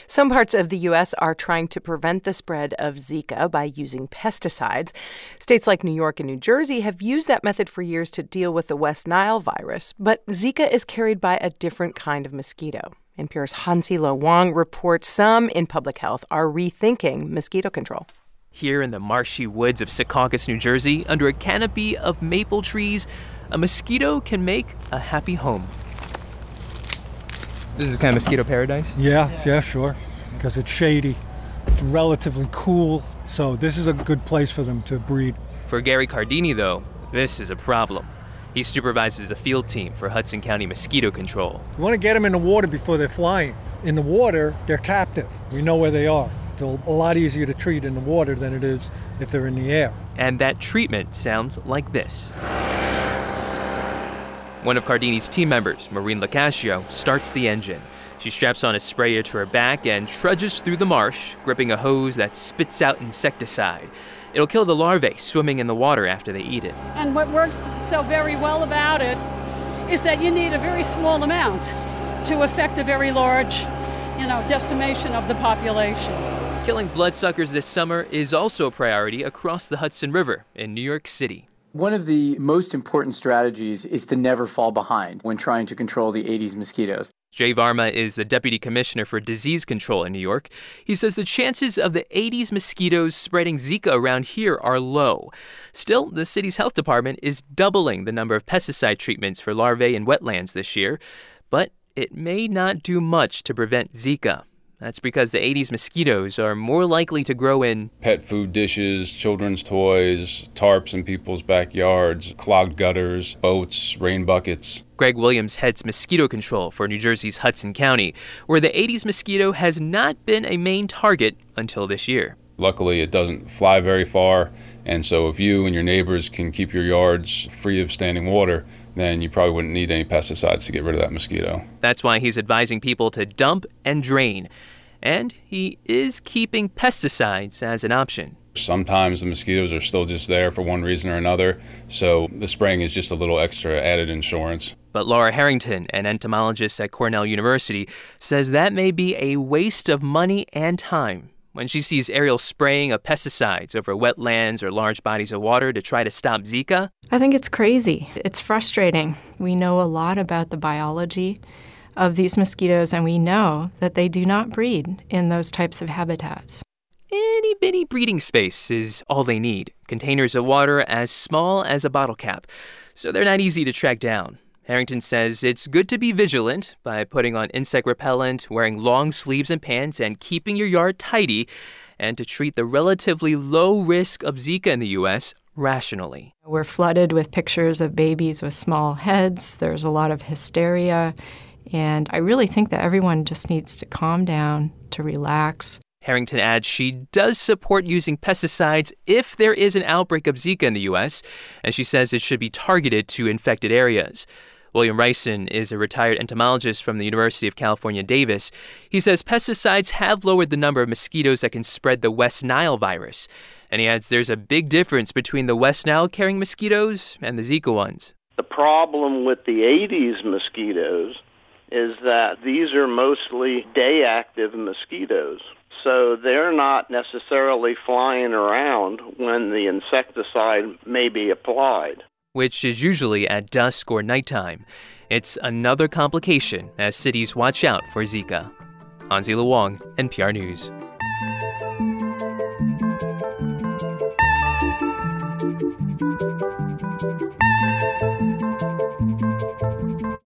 Some parts of the U.S. are trying to prevent the spread of Zika by using pesticides. States like New York and New Jersey have used that method for years to deal with the West Nile virus, but Zika is carried by a different kind of mosquito. NPR's Hansila Wang reports some in public health are rethinking mosquito control. Here in the marshy woods of Secaucus, New Jersey, under a canopy of maple trees, a mosquito can make a happy home. This is kind of mosquito paradise? Yeah, sure, because it's shady. It's relatively cool, so this is a good place for them to breed. For Gary Cardini, though, this is a problem. He supervises a field team for Hudson County Mosquito Control. You want to get them in the water before they're flying. In the water, they're captive. We know where they are. It's a lot easier to treat in the water than it is if they're in the air. And that treatment sounds like this. One of Cardini's team members, Maureen Lacascio, starts the engine. She straps on a sprayer to her back and trudges through the marsh, gripping a hose that spits out insecticide. It'll kill the larvae swimming in the water after they eat it. And what works so very well about it is that you need a very small amount to affect a very large, decimation of the population. Killing bloodsuckers this summer is also a priority across the Hudson River in New York City. One of the most important strategies is to never fall behind when trying to control the Aedes mosquitoes. Jay Varma is the Deputy Commissioner for Disease Control in New York. He says the chances of the Aedes mosquitoes spreading Zika around here are low. Still, the city's health department is doubling the number of pesticide treatments for larvae in wetlands this year. But it may not do much to prevent Zika. That's because the Aedes mosquitoes are more likely to grow in pet food dishes, children's toys, tarps in people's backyards, clogged gutters, boats, rain buckets. Greg Williams heads mosquito control for New Jersey's Hudson County, where the Aedes mosquito has not been a main target until this year. Luckily, it doesn't fly very far, and so if you and your neighbors can keep your yards free of standing water, then you probably wouldn't need any pesticides to get rid of that mosquito. That's why he's advising people to dump and drain. And he is keeping pesticides as an option. Sometimes the mosquitoes are still just there for one reason or another, so the spraying is just a little extra added insurance. But Laura Harrington, an entomologist at Cornell University, says that may be a waste of money and time when she sees aerial spraying of pesticides over wetlands or large bodies of water to try to stop Zika. I think it's crazy. It's frustrating. We know a lot about the biology of these mosquitoes, and we know that they do not breed in those types of habitats. Itty bitty breeding space is all they need. Containers of water as small as a bottle cap, so they're not easy to track down. Harrington says it's good to be vigilant by putting on insect repellent, wearing long sleeves and pants, and keeping your yard tidy, and to treat the relatively low risk of Zika in the U.S. rationally. We're flooded with pictures of babies with small heads. There's a lot of hysteria. And I really think that everyone just needs to calm down, to relax. Harrington adds she does support using pesticides if there is an outbreak of Zika in the U.S., and she says it should be targeted to infected areas. William Rison is a retired entomologist from the University of California, Davis. He says pesticides have lowered the number of mosquitoes that can spread the West Nile virus. And he adds there's a big difference between the West Nile-carrying mosquitoes and the Zika ones. The problem with the Aedes mosquitoes is that these are mostly day-active mosquitoes. So they're not necessarily flying around when the insecticide may be applied, which is usually at dusk or nighttime. It's another complication as cities watch out for Zika. Hansila Wang, NPR News.